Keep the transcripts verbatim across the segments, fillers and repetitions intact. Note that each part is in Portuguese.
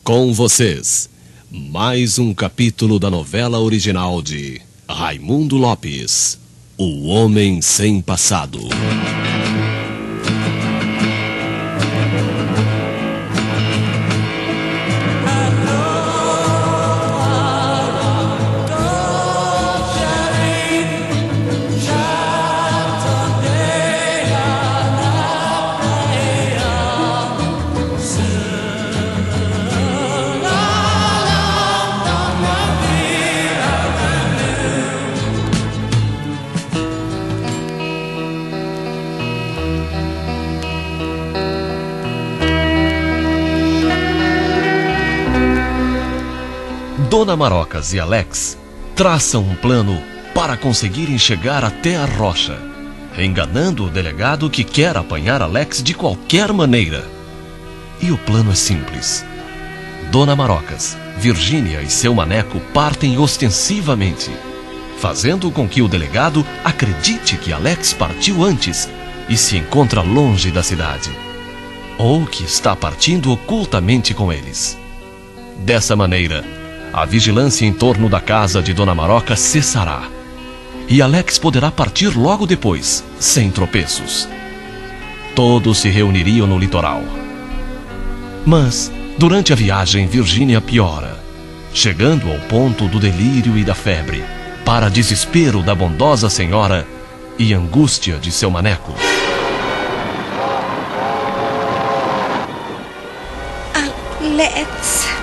Com vocês, mais um capítulo da novela original de Raimundo Lopes, O Homem Sem Passado. Dona Marocas e Alex traçam um plano para conseguirem chegar até a rocha, enganando o delegado que quer apanhar Alex de qualquer maneira. E o plano é simples. Dona Marocas, Virgínia e seu maneco partem ostensivamente, fazendo com que o delegado acredite que Alex partiu antes e se encontra longe da cidade, ou que está partindo ocultamente com eles. Dessa maneira, a vigilância em torno da casa de Dona Maroca cessará e Alex poderá partir logo depois, sem tropeços. Todos se reuniriam no litoral. Mas, durante a viagem, Virgínia piora, chegando ao ponto do delírio e da febre, para desespero da bondosa senhora e angústia de seu maneco. Alex...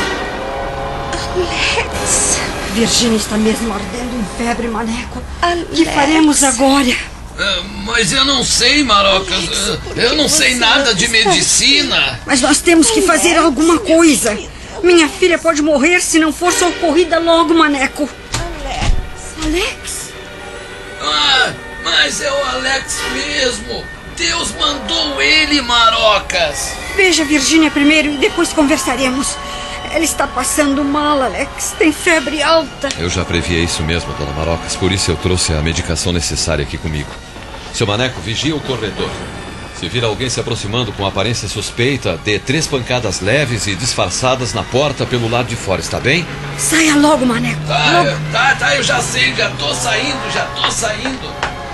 Alex... Virgínia está mesmo ardendo em febre, maneco. Alex. O que faremos agora? Uh, mas eu não sei, Marocas. Uh, eu não sei nada de medicina. Mas nós temos que fazer alguma coisa. Minha filha pode morrer se não for socorrida logo, maneco. Alex... Alex? Ah, mas é o Alex mesmo. Deus mandou ele, Marocas. Veja Virgínia primeiro e depois conversaremos. Ela está passando mal, Alex. Tem febre alta. Eu já previa isso mesmo, Dona Marocas. Por isso eu trouxe a medicação necessária aqui comigo. Seu maneco, vigia o corredor. Se vir alguém se aproximando com aparência suspeita, dê três pancadas leves e disfarçadas na porta pelo lado de fora, está bem? Saia logo, maneco. Tá, logo. Eu, tá, tá, eu já sei, já tô saindo, já tô saindo.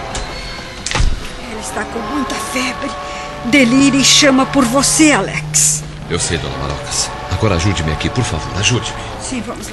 Ela está com muita febre. Delira e chama por você, Alex. Eu sei, Dona Marocas. Agora ajude-me aqui, por favor, ajude-me. Sim, vamos lá.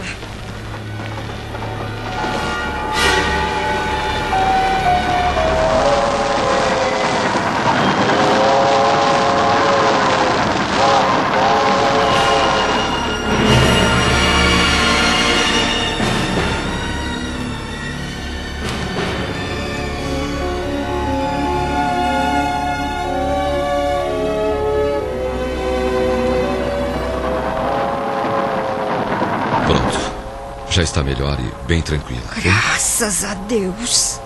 Já está melhor e bem tranquila. Graças a Deus.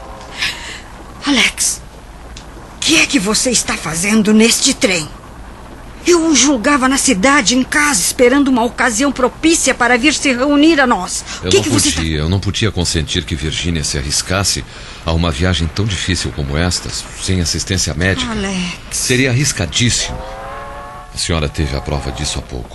Alex, o que é que você está fazendo neste trem? Eu o julgava na cidade, em casa, esperando uma ocasião propícia para vir se reunir a nós. O eu que não que podia, você está... eu não podia consentir que Virgínia se arriscasse a uma viagem tão difícil como esta, sem assistência médica. Alex... Seria arriscadíssimo. A senhora teve a prova disso há pouco.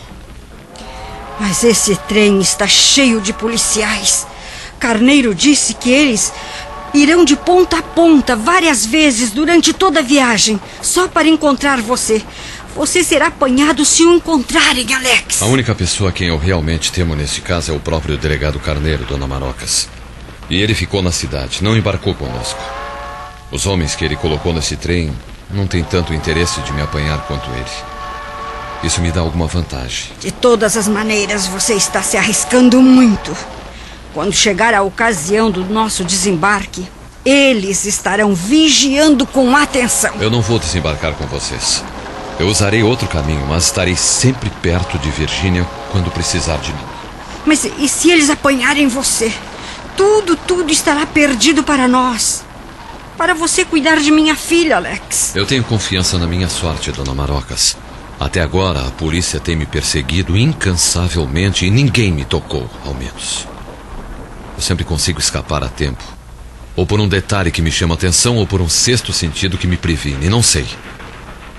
Mas esse trem está cheio de policiais. Carneiro disse que eles irão de ponta a ponta várias vezes durante toda a viagem, só para encontrar você. Você será apanhado se o encontrarem, Alex. A única pessoa a quem eu realmente temo nesse caso é o próprio delegado Carneiro, Dona Marocas. E ele ficou na cidade, não embarcou conosco. Os homens que ele colocou nesse trem não têm tanto interesse de me apanhar quanto ele. Isso me dá alguma vantagem. De todas as maneiras, você está se arriscando muito. Quando chegar a ocasião do nosso desembarque, eles estarão vigiando com atenção. Eu não vou desembarcar com vocês. Eu usarei outro caminho, mas estarei sempre perto de Virgínia quando precisar de mim. Mas e se eles apanharem você? Tudo, tudo estará perdido para nós. Para você cuidar de minha filha, Alex. Eu tenho confiança na minha sorte, Dona Marocas. Até agora, a polícia tem me perseguido incansavelmente e ninguém me tocou, ao menos. Eu sempre consigo escapar a tempo. Ou por um detalhe que me chama atenção, ou por um sexto sentido que me previne, não sei.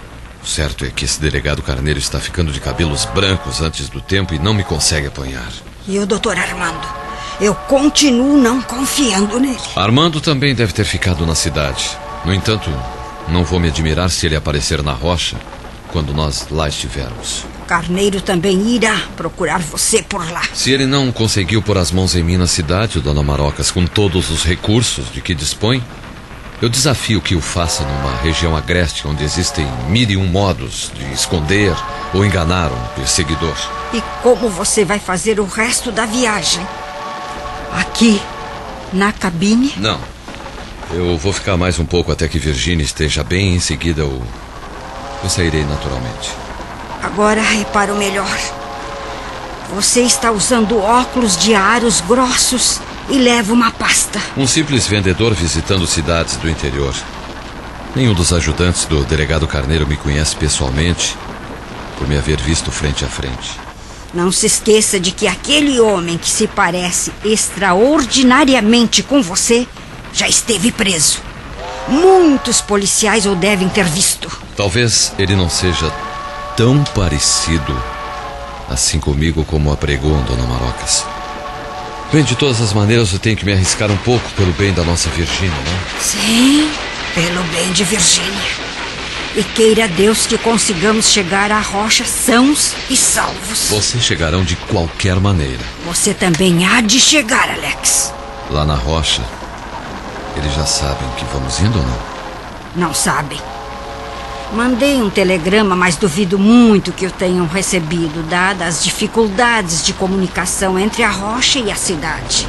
Certo é que esse delegado Carneiro está ficando de cabelos brancos antes do tempo e não me consegue apanhar. E o doutor Armando? Eu continuo não confiando nele. Armando também deve ter ficado na cidade. No entanto, não vou me admirar se ele aparecer na rocha quando nós lá estivermos. Carneiro também irá procurar você por lá. Se ele não conseguiu pôr as mãos em mim na cidade, dona Marocas, com todos os recursos de que dispõe, eu desafio que o faça numa região agreste onde existem mil e um modos de esconder ou enganar um perseguidor. E como você vai fazer o resto da viagem? Aqui, na cabine? Não. Eu vou ficar mais um pouco até que Virginia esteja bem e em seguida eu, eu sairei naturalmente. Agora reparo melhor. Você está usando óculos de aros grossos e leva uma pasta. Um simples vendedor visitando cidades do interior. Nenhum dos ajudantes do delegado Carneiro me conhece pessoalmente por me haver visto frente a frente. Não se esqueça de que aquele homem que se parece extraordinariamente com você já esteve preso. Muitos policiais o devem ter visto. Talvez ele não seja tão parecido assim comigo como apregou dona Marocas. Bem, de todas as maneiras eu tenho que me arriscar um pouco pelo bem da nossa Virginia, não? Sim, pelo bem de Virginia. E queira Deus que consigamos chegar à rocha sãos e salvos. Vocês chegarão de qualquer maneira. Você também há de chegar, Alex. Lá na rocha, eles já sabem que vamos indo ou não? Não sabem. Mandei um telegrama, mas duvido muito que o tenham recebido, dadas as dificuldades de comunicação entre a rocha e a cidade.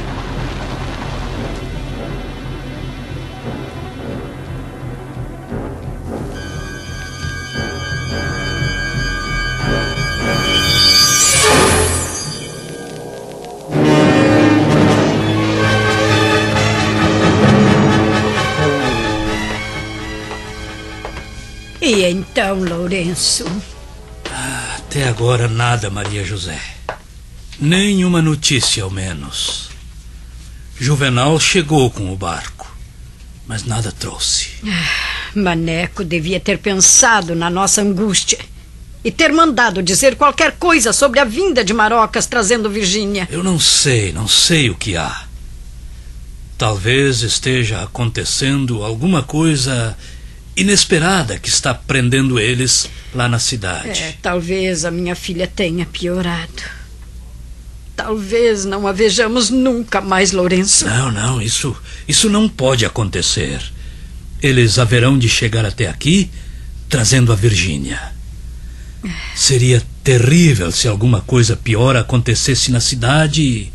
E então, Lourenço? Ah, até agora nada, Maria José. Nenhuma notícia, ao menos. Juvenal chegou com o barco, mas nada trouxe. Ah, Maneco devia ter pensado na nossa angústia e ter mandado dizer qualquer coisa sobre a vinda de Marocas trazendo Virgínia. Eu não sei, não sei o que há. Talvez esteja acontecendo alguma coisa inesperada que está prendendo eles lá na cidade. É, talvez a minha filha tenha piorado. Talvez não a vejamos nunca mais, Lourenço. Não, não, isso, isso não pode acontecer. Eles haverão de chegar até aqui trazendo a Virgínia. Seria terrível se alguma coisa pior acontecesse na cidade e,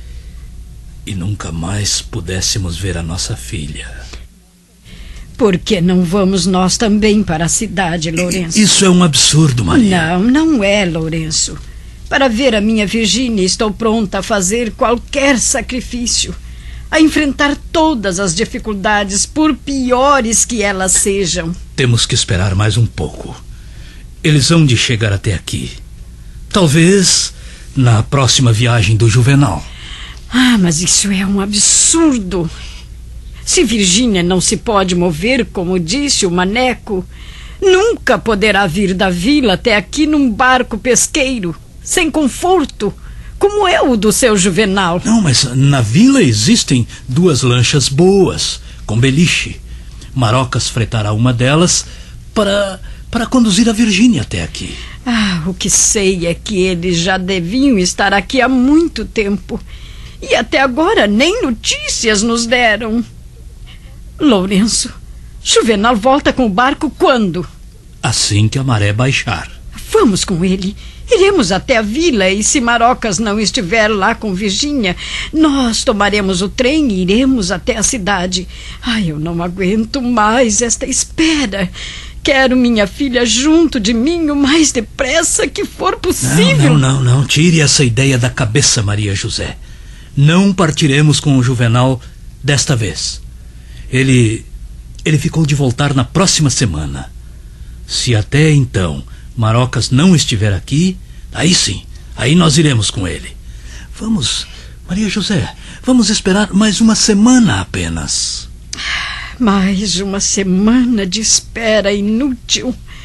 e nunca mais pudéssemos ver a nossa filha. Por que não vamos nós também para a cidade, Lourenço? Isso é um absurdo, Maria. Não, não é, Lourenço. Para ver a minha Virgínia, estou pronta a fazer qualquer sacrifício, a enfrentar todas as dificuldades, por piores que elas sejam. Temos que esperar mais um pouco. Eles hão de chegar até aqui. Talvez na próxima viagem do Juvenal. Ah, mas isso é um absurdo. Se Virgínia não se pode mover, como disse o Maneco, nunca poderá vir da vila até aqui num barco pesqueiro, sem conforto, como é o do seu Juvenal. Não, mas na vila existem duas lanchas boas, com beliche. Marocas fretará uma delas para, para conduzir a Virgínia até aqui. Ah, o que sei é que eles já deviam estar aqui há muito tempo. E até agora nem notícias nos deram. Lourenço, Juvenal volta com o barco quando? Assim que a maré baixar. Vamos com ele. Iremos até a vila e se Marocas não estiver lá com Virgínia, nós tomaremos o trem e iremos até a cidade. Ai, eu não aguento mais esta espera. Quero minha filha junto de mim o mais depressa que for possível. Não, não, não, não. Tire essa ideia da cabeça, Maria José. Não partiremos com o Juvenal desta vez. Ele, ele ficou de voltar na próxima semana. Se até então Marocas não estiver aqui, aí sim, aí nós iremos com ele. Vamos, Maria José, vamos esperar mais uma semana apenas. Mais uma semana de espera inútil.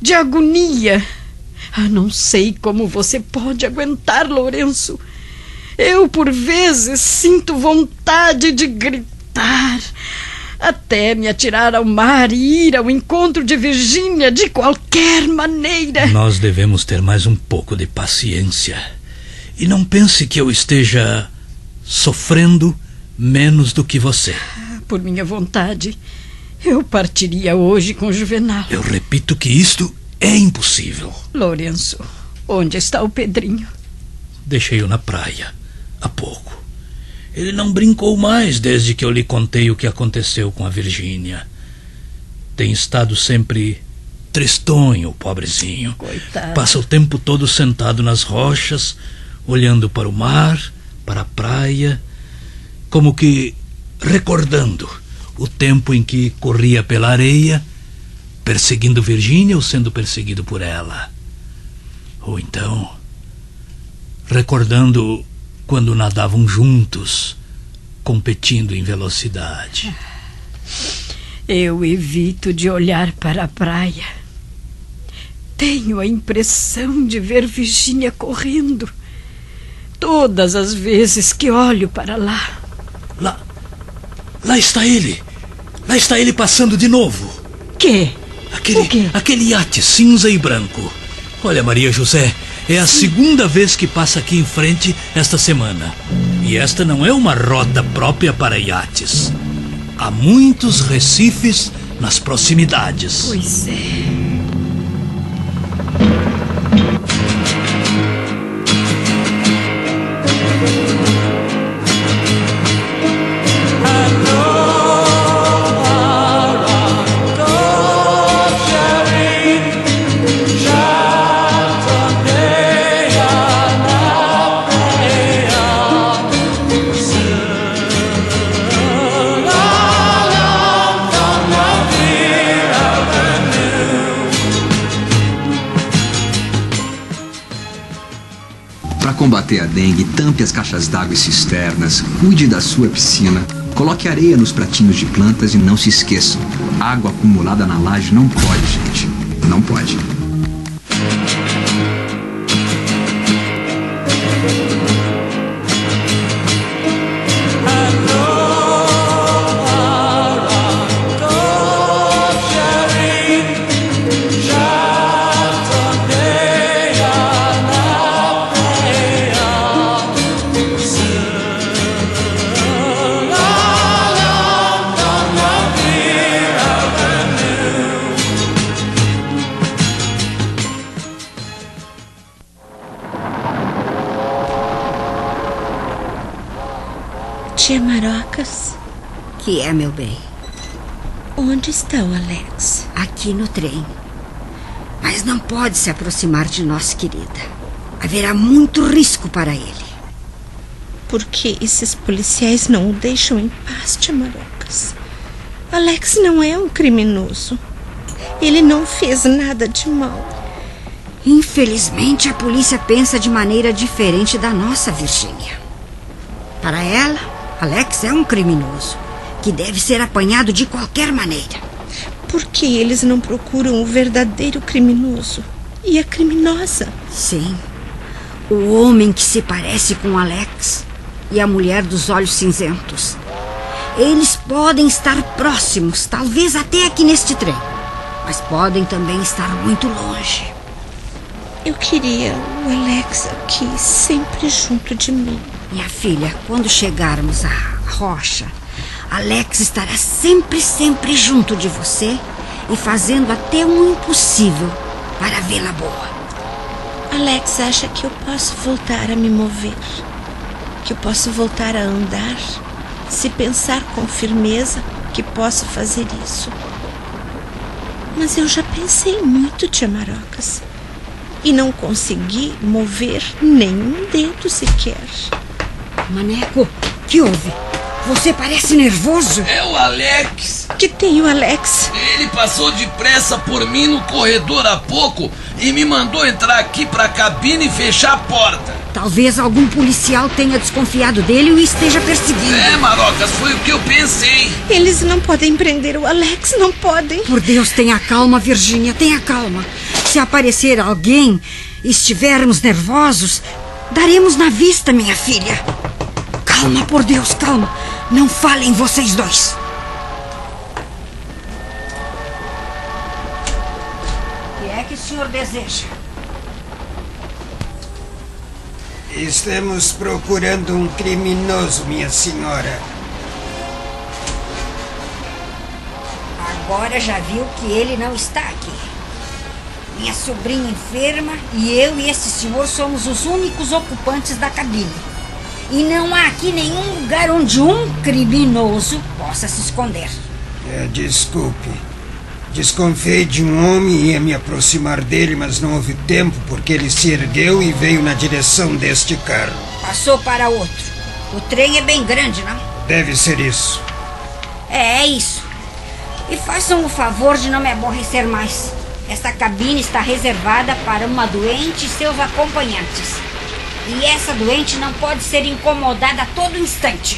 de agonia. Ah, não sei como você pode aguentar, Lourenço. Eu, por vezes, sinto vontade de gritar, até me atirar ao mar e ir ao encontro de Virgínia de qualquer maneira. Nós devemos ter mais um pouco de paciência. E não pense que eu esteja sofrendo menos do que você. Por minha vontade, eu partiria hoje com Juvenal. Eu repito que isto é impossível. Lourenço, onde está o Pedrinho? Deixei-o na praia, há pouco. Ele não brincou mais desde que eu lhe contei o que aconteceu com a Virgínia. Tem estado sempre tristonho, o pobrezinho. Coitado. Passa o tempo todo sentado nas rochas, olhando para o mar, para a praia, como que recordando o tempo em que corria pela areia, perseguindo Virgínia ou sendo perseguido por ela. Ou então, recordando quando nadavam juntos, competindo em velocidade. Eu evito de olhar para a praia. Tenho a impressão de ver Virgínia correndo todas as vezes que olho para lá. Lá, lá está ele. Lá está ele passando de novo. Que? Aquele, O quê? aquele iate cinza e branco. Olha, Maria José, é a segunda vez que passa aqui em frente esta semana. E esta não é uma rota própria para iates. Há muitos recifes nas proximidades. Pois é. Para combater a dengue, tampe as caixas d'água e cisternas, cuide da sua piscina, coloque areia nos pratinhos de plantas e não se esqueçam, água acumulada na laje não pode, gente. Não pode. Tia Marocas, Que é, meu bem? onde está o Alex? Aqui no trem. Mas não pode se aproximar de nós, querida. Haverá muito risco para ele. Por que esses policiais não o deixam em paz, tia Marocas? Alex não é um criminoso. Ele não fez nada de mal. Infelizmente, a polícia pensa de maneira diferente da nossa, Virgínia. Para ela, Alex é um criminoso que deve ser apanhado de qualquer maneira. Por que eles não procuram o verdadeiro criminoso e a criminosa? Sim, o homem que se parece com Alex e a mulher dos olhos cinzentos. Eles podem estar próximos, talvez até aqui neste trem, mas podem também estar muito longe. Eu queria o Alex aqui, sempre junto de mim. Minha filha, quando chegarmos à rocha, Alex estará sempre, sempre junto de você e fazendo até um impossível para vê-la boa. Alex acha que eu posso voltar a me mover, que eu posso voltar a andar, se pensar com firmeza que posso fazer isso. Mas eu já pensei muito, tia Marocas, e não consegui mover nenhum dedo sequer. Maneco, que houve? Você parece nervoso. É o Alex. Que tem o Alex? Ele passou depressa por mim no corredor há pouco e me mandou entrar aqui pra cabine e fechar a porta. Talvez algum policial tenha desconfiado dele e o esteja perseguindo. É, Marocas, foi o que eu pensei. Eles não podem prender o Alex, não podem. Por Deus, tenha calma, Virgínia, tenha calma. se aparecer alguém e estivermos nervosos, daremos na vista, minha filha. Calma, por Deus, calma. Não falem vocês dois. O que é que o senhor deseja? Estamos procurando um criminoso, minha senhora. Agora já viu que ele não está aqui. Minha sobrinha enferma e eu e esse senhor somos os únicos ocupantes da cabine. E não há aqui nenhum lugar onde um criminoso possa se esconder. É, desculpe. Desconfiei de um homem e ia me aproximar dele, mas não houve tempo porque ele se ergueu e veio na direção deste carro. Passou para outro. O trem é bem grande, não? Deve ser isso. É, é isso. E façam o favor de não me aborrecer mais. Esta cabine está reservada para uma doente e seus acompanhantes. E essa doente não pode ser incomodada a todo instante.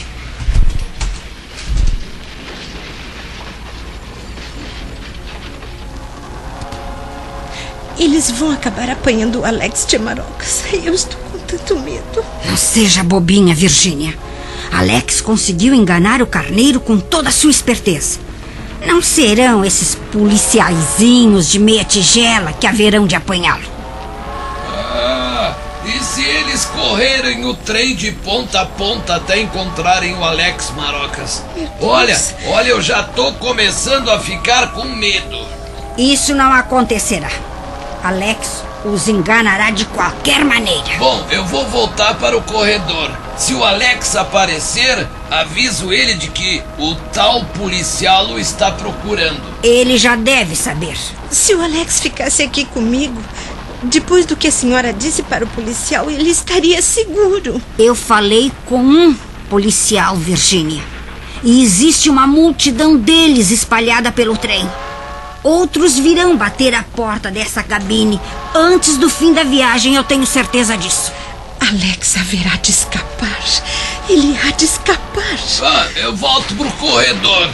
Eles vão acabar apanhando o Alex de Marocas. Eu estou com tanto medo. Não seja bobinha, Virgínia. Alex conseguiu enganar o carneiro com toda a sua esperteza. Não serão esses policiaizinhos de meia tigela que haverão de apanhá-lo. Ah, e se eles correrem o trem de ponta a ponta até encontrarem o Alex Marocas? Olha, olha, eu já tô começando a ficar com medo. Isso não acontecerá. Alex os enganará de qualquer maneira. Bom, eu vou voltar para o corredor. Se o Alex aparecer, aviso ele de que o tal policial o está procurando. Ele já deve saber. Se o Alex ficasse aqui comigo, depois do que a senhora disse para o policial, ele estaria seguro. Eu falei com um policial, Virgínia. E existe uma multidão deles espalhada pelo trem. Outros virão bater a porta dessa cabine antes do fim da viagem, eu tenho certeza disso. Alex haverá de escapar. Ele há de escapar. Ah, eu volto pro corredor.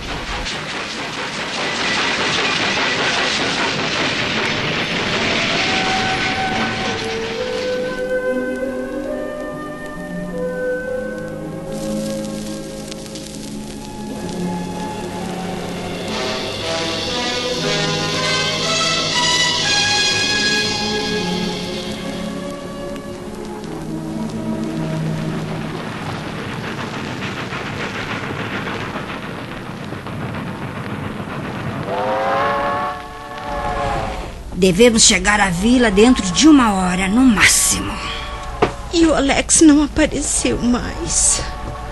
Devemos chegar à vila dentro de uma hora, no máximo. E o Alex não apareceu mais.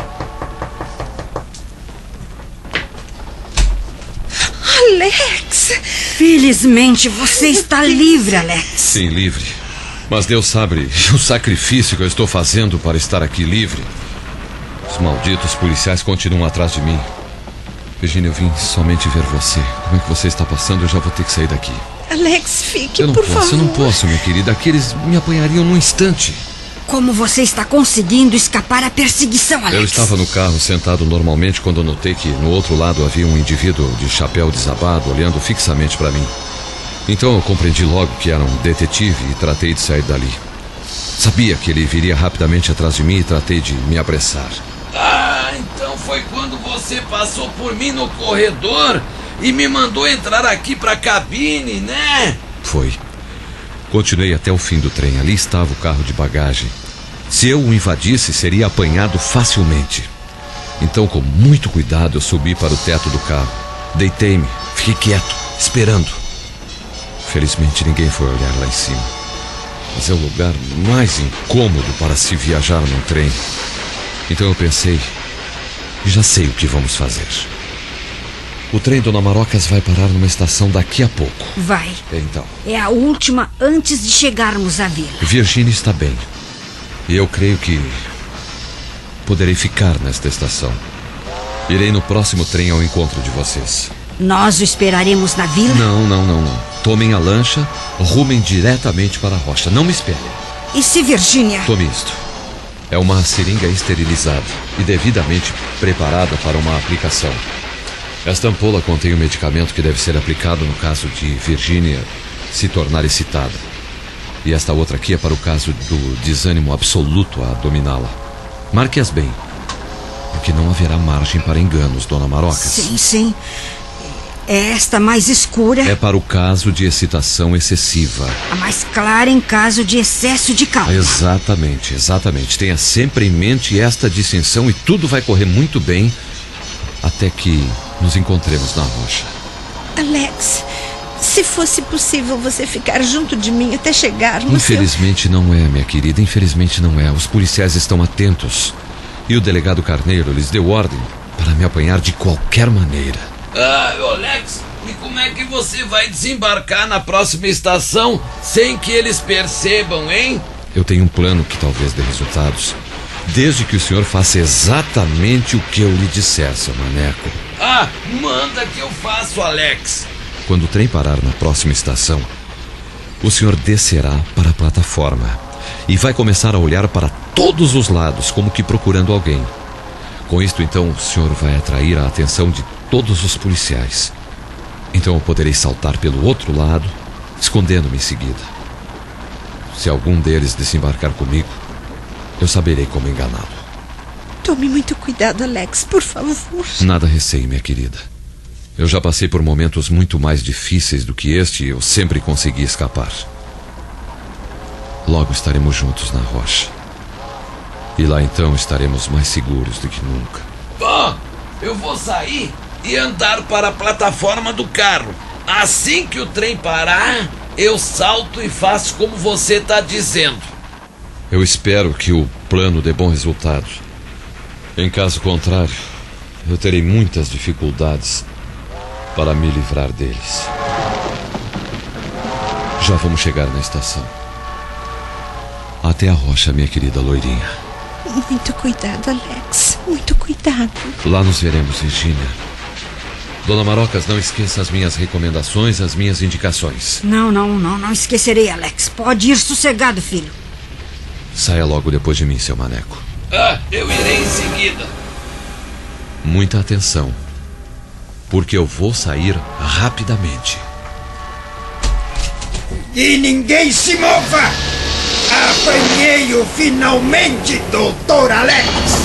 Alex! Felizmente você está livre, Alex. Sim, livre. Mas Deus sabe o sacrifício que eu estou fazendo para estar aqui livre. Os malditos policiais continuam atrás de mim. Virginia, eu vim somente ver você. Como é que você está passando? Eu já vou ter que sair daqui. Alex, fique, eu não por posso, favor. Eu não posso, minha querida. Aqueles me apanhariam num instante. Como você está conseguindo escapar à perseguição, Alex? Eu estava no carro, sentado normalmente, quando notei que no outro lado havia um indivíduo de chapéu desabado, olhando fixamente para mim. Então eu compreendi logo que era um detetive e tratei de sair dali. Sabia que ele viria rapidamente atrás de mim e tratei de me apressar. Ah, então foi quando você passou por mim no corredor e me mandou entrar aqui pra cabine, né? Foi. Continuei até o fim do trem. Ali estava o carro de bagagem. Se eu o invadisse, seria apanhado facilmente. Então, com muito cuidado, eu subi para o teto do carro. Deitei-me, fiquei quieto, esperando. Felizmente, ninguém foi olhar lá em cima. Mas é o lugar mais incômodo para se viajar num trem. Então eu pensei, já sei o que vamos fazer. O trem Dona Marocas vai parar numa estação daqui a pouco. Vai. Então. É a última antes de chegarmos à vila. Virginia está bem. E eu creio que poderei ficar nesta estação. Irei no próximo trem ao encontro de vocês. Nós o esperaremos na vila? Não, não, não, não. Tomem a lancha, rumem diretamente para a rocha. Não me esperem. E se Virginia... Tome isto. É uma seringa esterilizada e devidamente preparada para uma aplicação. Esta ampola contém o medicamento que deve ser aplicado no caso de Virginia se tornar excitada. E esta outra aqui é para o caso do desânimo absoluto a dominá-la. Marque-as bem, porque não haverá margem para enganos, dona Marocas. Sim, sim. É esta mais escura. É para o caso de excitação excessiva. A mais clara em caso de excesso de calma. Exatamente, exatamente. Tenha sempre em mente esta distinção e tudo vai correr muito bem até que nos encontremos na rocha. Alex, se fosse possível você ficar junto de mim até chegarmos... Infelizmente eu... não é, minha querida. Infelizmente não é. Os policiais estão atentos. E o delegado Carneiro lhes deu ordem para me apanhar de qualquer maneira. Ah, Alex, e como é que você vai desembarcar na próxima estação sem que eles percebam, hein? Eu tenho um plano que talvez dê resultados, desde que o senhor faça exatamente o que eu lhe disser, seu maneco. Ah, manda que eu faço, Alex. Quando o trem parar na próxima estação, o senhor descerá para a plataforma e vai começar a olhar para todos os lados, como que procurando alguém. Com isto, então, o senhor vai atrair a atenção de todos os policiais. Então eu poderei saltar pelo outro lado, escondendo-me em seguida. Se algum deles desembarcar comigo, eu saberei como enganá-lo. Tome muito cuidado, Alex, por favor. Nada receie, minha querida. Eu já passei por momentos muito mais difíceis do que este e eu sempre consegui escapar. Logo estaremos juntos na rocha. E lá então estaremos mais seguros do que nunca. Bom, eu vou sair e andar para a plataforma do carro. Assim que o trem parar, eu salto e faço como você está dizendo. Eu espero que o plano dê bom resultado. Em caso contrário, eu terei muitas dificuldades para me livrar deles. Já vamos chegar na estação. Até a rocha, minha querida loirinha. Muito cuidado, Alex. Muito cuidado. Lá nos veremos, Virginia. Dona Marocas, não esqueça as minhas recomendações, as minhas indicações. Não, não, não, não esquecerei, Alex. Pode ir sossegado, filho. Saia logo depois de mim, seu maneco. Ah, eu irei em seguida. Muita atenção, porque eu vou sair rapidamente. E ninguém se mova! Apanhei-o finalmente, doutor Alex!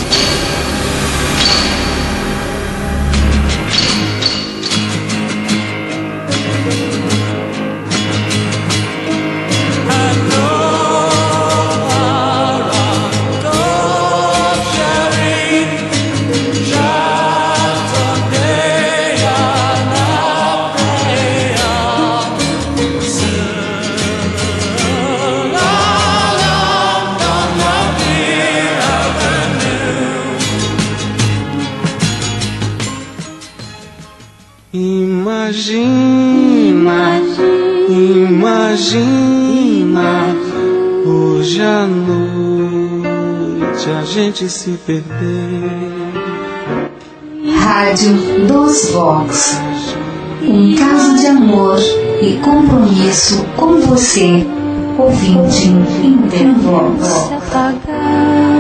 Imagina, imagina, hoje à noite a gente se perder. Rádio dos Vox. Um caso de amor e compromisso com você, ouvinte Intervox.